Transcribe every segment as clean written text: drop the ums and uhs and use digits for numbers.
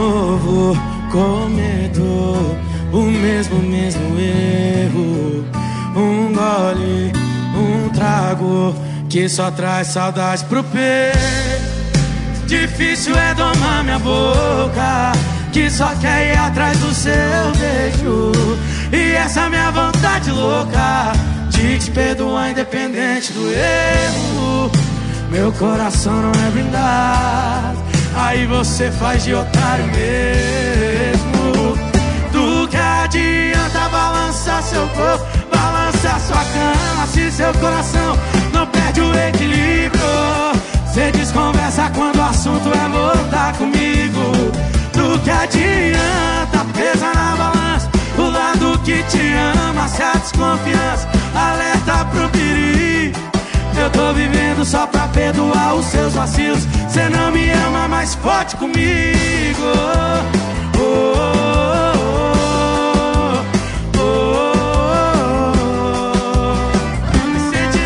novo cometo o mesmo erro. Um gole, um trago que só traz saudade pro peito. Difícil é domar minha boca, que só quer ir atrás do seu beijo. E essa minha vontade louca de te perdoar independente do erro. Meu coração não é blindado, aí você faz de otário mesmo. Do que adianta balançar seu corpo, balançar sua cama, se seu coração não perde o equilíbrio. Cê desconversa quando o assunto é voltar comigo. Do que adianta pesar na balança o lado que te ama, se a desconfiança alerta pro perigo. Eu tô vivendo só pra perdoar os seus vacilos. Cê não me ama, mas forte comigo. Oh, oh, oh, oh. Me sente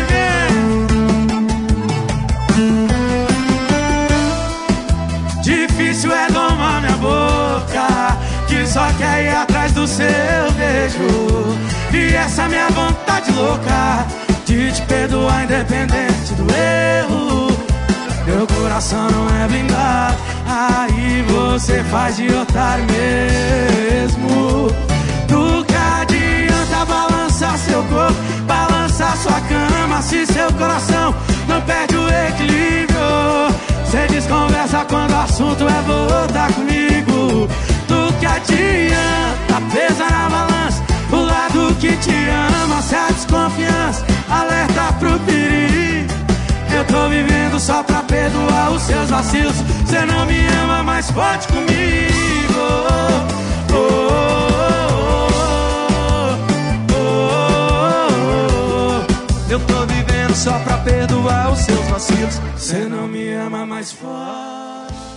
bem. Difícil é domar minha boca, que só quer ir atrás do seu beijo. E essa minha vontade louca de te perdoar independente do erro. Meu coração não é blindado, aí você faz de otário mesmo. Do que adianta balançar seu corpo, balançar sua cama, se seu coração não perde o equilíbrio. Cê desconversa quando o assunto é voltar comigo. Do que adianta pesar na balança o lado que te ama, se a desconfiança alerta pro perigo. Eu tô vivendo só pra perdoar os seus vacilos. Cê não me ama, mas forte comigo. Oh, oh, oh, oh. Eu tô vivendo só pra perdoar os seus vacilos. Cê não me ama, mais forte.